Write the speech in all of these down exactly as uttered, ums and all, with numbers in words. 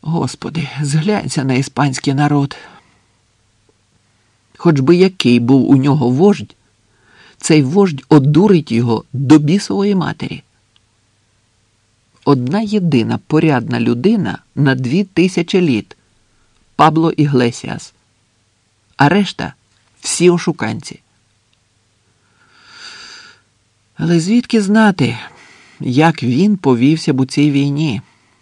Господи, зглянься на іспанський народ. Хоч би який був у нього вождь, цей вождь одурить його до бісової матері. Одна єдина порядна людина на дві тисячі літ – Пабло Іглесіас, а решта – всі ошуканці. Але звідки знати, як він повівся б у цій війні?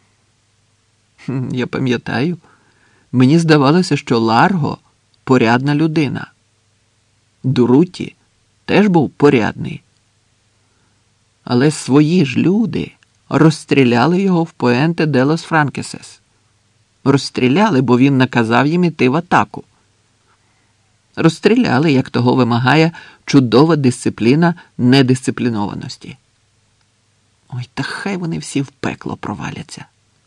Я пам'ятаю, мені здавалося, що Ларго – порядна людина. Дурутті теж був порядний. Але свої ж люди розстріляли його в Пуенте де лос Франкесес. Розстріляли, бо він наказав їм іти в атаку. Розстріляли, як того вимагає чудова дисципліна недисциплінованості. Ой, та хай вони всі в пекло проваляться.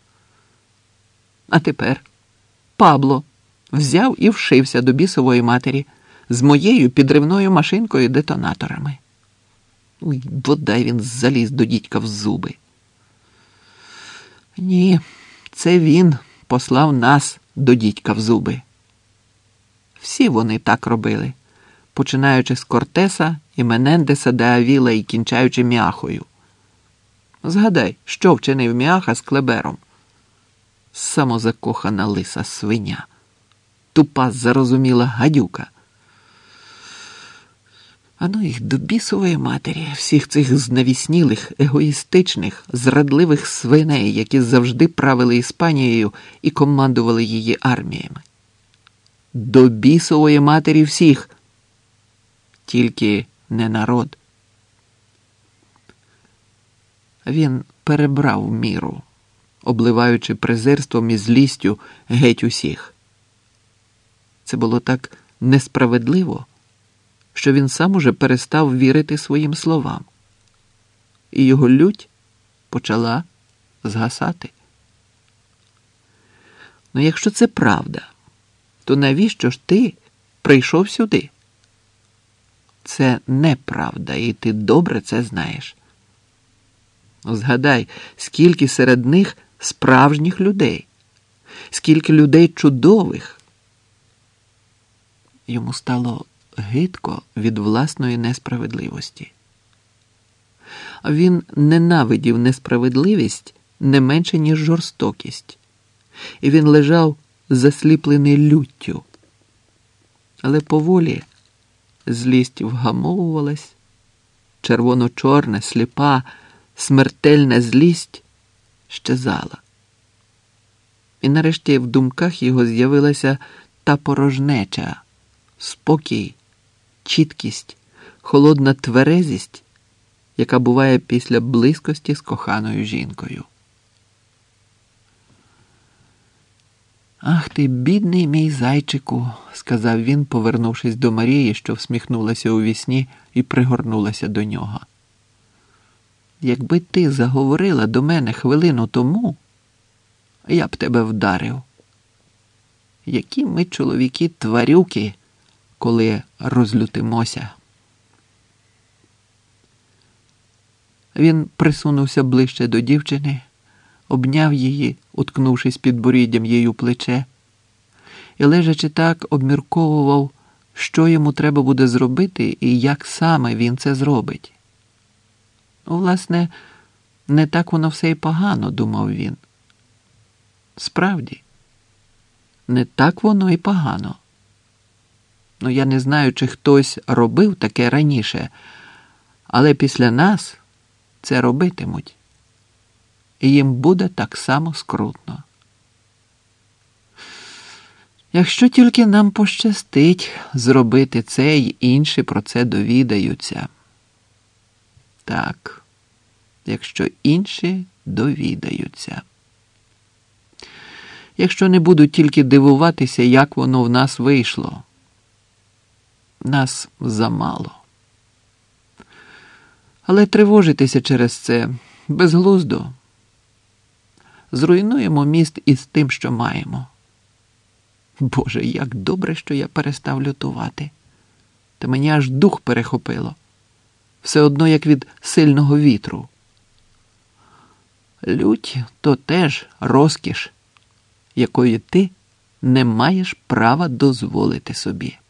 А тепер Пабло взяв і вшився до бісової матері з моєю підривною машинкою детонаторами. Ой, бодай він заліз до дідька в зуби. Ні, це він послав нас до дідька в зуби. Всі вони так робили, починаючи з Кортеса і Менендеса де Авіла і кінчаючи Міахою. Згадай, що вчинив Міаха з Клебером. Самозакохана лиса свиня. Тупа зарозуміла гадюка. А ну їх до бісової матері, всіх цих знавіснілих, егоїстичних, зрадливих свиней, які завжди правили Іспанією і командували її арміями. До бісової матері всіх. Тільки не народ. Він перебрав міру, обливаючи презирством і злістю геть усіх. Це було так несправедливо, що він сам уже перестав вірити своїм словам. І його лють почала згасати. Ну, якщо це правда, то навіщо ж ти прийшов сюди? Це неправда, і ти добре це знаєш. Згадай, скільки серед них справжніх людей, скільки людей чудових. Йому стало гидко від власної несправедливості. Він ненавидів несправедливість не менше, ніж жорстокість. І він лежав засліплений люттю. Але поволі злість вгамовувалась, червоно-чорна, сліпа, смертельна злість щезала. І нарешті в думках його з'явилася та порожнеча, спокій, чіткість, холодна тверезість, яка буває після близькості з коханою жінкою. «Ах ти, бідний мій зайчику», – сказав він, повернувшись до Марії, що всміхнулася у вісні і пригорнулася до нього. «Якби ти заговорила до мене хвилину тому, я б тебе вдарив. Які ми, чоловіки, тварюки, коли розлютимося». Він присунувся ближче до дівчини, обняв її, уткнувшись підборіддям її у плече, і, лежачи так, обмірковував, що йому треба буде зробити і як саме він це зробить. Власне, не так воно все й погано, думав він. Справді, не так воно і погано. Ну, я не знаю, чи хтось робив таке раніше, але після нас це робитимуть. І їм буде так само скрутно. Якщо тільки нам пощастить зробити це, й інші про це довідаються. Так, якщо інші довідаються. Якщо не будуть тільки дивуватися, як воно в нас вийшло. Нас замало. Але тривожитися через це безглуздо. Зруйнуємо міст із тим, що маємо. Боже, як добре, що я перестав лютувати. Та мені аж дух перехопило. Все одно, як від сильного вітру. Лють – то теж розкіш. якої ти не маєш права дозволити собі.